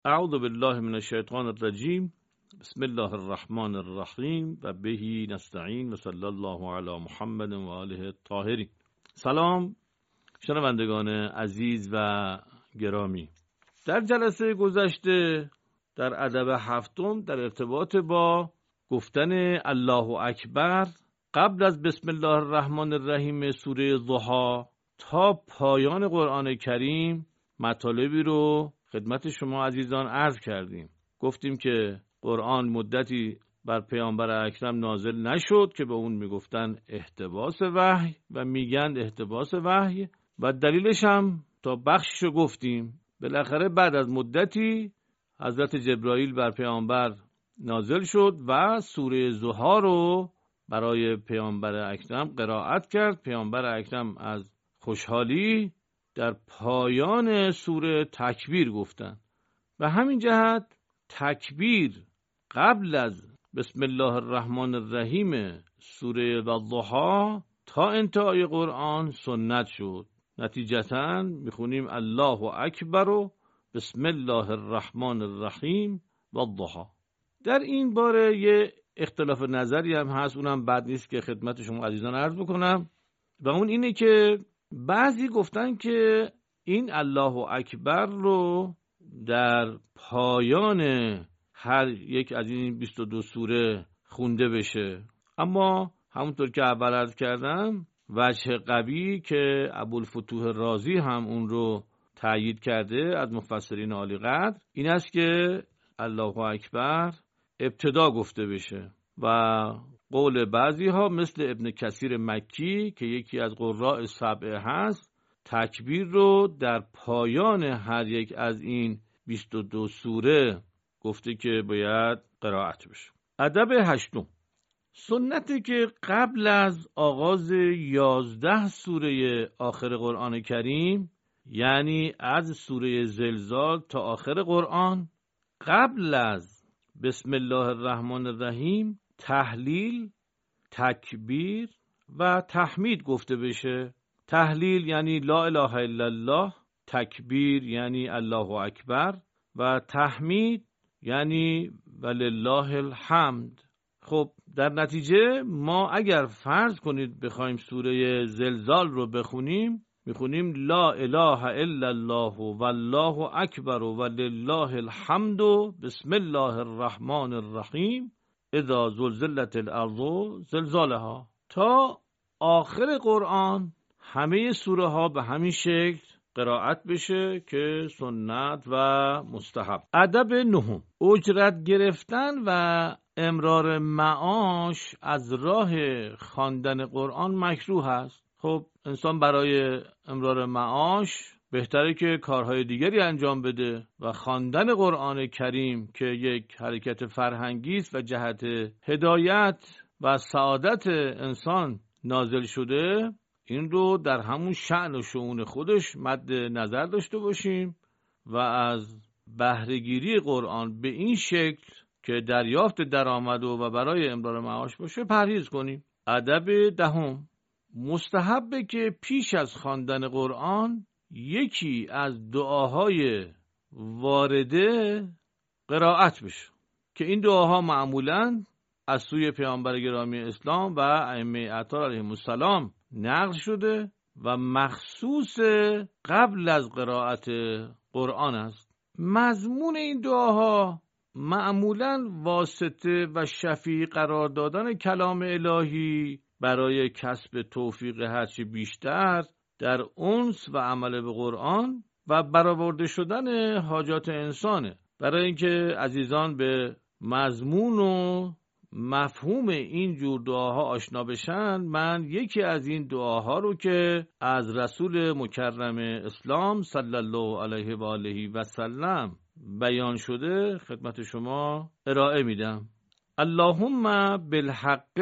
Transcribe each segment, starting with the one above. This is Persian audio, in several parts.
اعوذ بالله من الشیطان الرجیم. بسم الله الرحمن الرحیم و بهی نستعین و صلی الله علی محمد و آله الطاهرین. سلام شنوندگان عزیز و گرامی. در جلسه گذشته در ادب هفتم در ارتباط با گفتن الله اکبر قبل از بسم الله الرحمن الرحیم سوره ضحی تا پایان قرآن کریم مطالبی رو خدمت شما عزیزان عرض کردیم. گفتیم که قرآن مدتی بر پیامبر اکرم نازل نشد که به اون میگفتن احتباس وحی و میگن احتباس وحی و دلیلش هم تا بخششو گفتیم. بالاخره بعد از مدتی حضرت جبرائیل بر پیامبر نازل شد و سوره ضحی رو برای پیامبر اکرم قرائت کرد. پیامبر اکرم از خوشحالی در پایان سوره تکبیر گفتن و همین جهت تکبیر قبل از بسم الله الرحمن الرحیم سوره والضحی تا انتهای قرآن سنت شد. نتیجتاً میخونیم الله اکبر و بسم الله الرحمن الرحیم والضحی. در این باره یه اختلاف نظری هم هست، اونم بد نیست که خدمت شما عزیزان عرض بکنم و اون اینه که بعضی گفتن که این الله اکبر رو در پایان هر یک از این 22 سوره خونده بشه، اما همونطور که اول عرض کردم وجه قوی که ابوالفتوح رازی هم اون رو تأیید کرده از مفسرین عالی قدر این است که الله اکبر ابتدا گفته بشه و قول بعضی ها مثل ابن کثیر مکی که یکی از قراء سبعه هست تکبیر رو در پایان هر یک از این 22 سوره گفته که باید قرائت بشه. ادب هشتم، سنتی که قبل از آغاز 11 سوره آخر قرآن کریم، یعنی از سوره زلزال تا آخر قرآن، قبل از بسم الله الرحمن الرحیم تهلیل، تکبیر و تحمید گفته بشه. تهلیل یعنی لا اله الا الله، تکبیر یعنی الله اکبر و تحمید یعنی ولله الحمد. خب در نتیجه ما اگر فرض کنید بخوایم سوره زلزال رو بخونیم، میخونیم لا اله الا الله والله اکبر ولله الحمد بسم الله الرحمن الرحیم اذا زلزلت الارض زلزالها تا آخر قرآن. همه سوره ها به همین شکل قرائت بشه که سنت و مستحب. ادب نهم، اجرت گرفتن و امرار معاش از راه خواندن قرآن مکروه است. خب انسان برای امرار معاش بهتره که کارهای دیگری انجام بده و خواندن قرآن کریم که یک حرکت فرهنگی است و جهت هدایت و سعادت انسان نازل شده، این رو در همون شأن و شؤون خودش مد نظر داشته باشیم و از بهره‌گیری قرآن به این شکل که دریافت درآمد و برای امرار معاش باشه پرهیز کنیم. ادب دهم، مستحبه که پیش از خواندن قرآن یکی از دعاهای وارده قرائت بشه که این دعاها معمولاً از سوی پیامبر گرامی اسلام و ائمه اطهار علیهم السلام نقل شده و مخصوص قبل از قرائت قرآن است. مضمون این دعاها معمولاً واسطه و شفیع قرار دادن کلام الهی برای کسب توفیق هرچی بیشتر در انس و عمل به قرآن و برآورده شدن حاجات انسانه. برای اینکه عزیزان به مضمون و مفهوم این جور دعاها آشنا بشن، من یکی از این دعاها رو که از رسول مکرم اسلام صلی الله علیه و آله و سلم بیان شده خدمت شما ارائه میدم. اللهم بالحق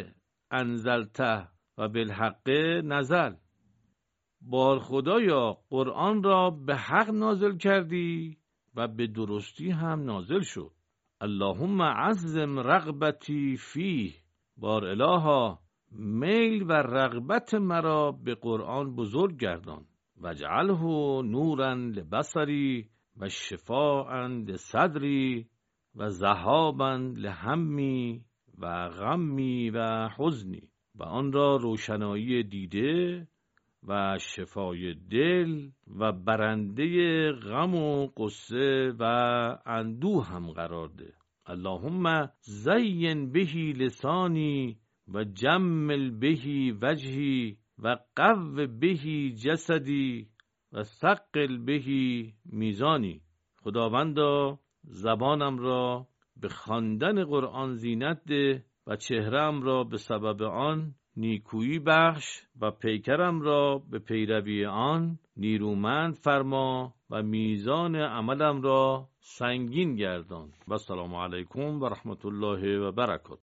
انزلته و بالحق نزل. بار خدایا قرآن را به حق نازل کردی و به درستی هم نازل شد. اللهم عظم رغبتی فیه. بار الها میل و رغبت مرا به قرآن بزرگ گردان. واجعله نورا لبصری و شفاء لصدری و ذهابا لهمی و غمی و حزنی، و آن را روشنایی دیده و شفای دل و برنده غم و قصه و اندوه هم قرار ده. اللهم زین بهی لسانی و جمل بهی وجهی و قو بهی جسدی و ثقل بهی میزانی. خداوندا زبانم را به خواندن قرآن زینت ده و چهره‌ام را به سبب آن نیکویی بخش و پیکرم را به پیروی آن نیرومند فرما و میزان عملم را سنگین گردان. و السلام علیکم و رحمت الله و برکاته.